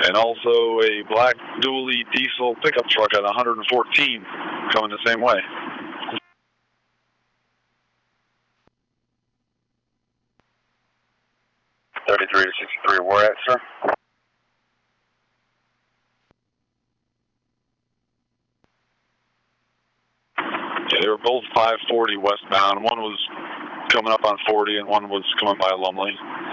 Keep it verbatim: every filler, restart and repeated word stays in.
And also a black dually diesel pickup truck at one fourteen coming the same way. thirty-three to sixty-three, where at, sir? Yeah, they were both five forty westbound. One was coming up on forty and one was coming by Lumley.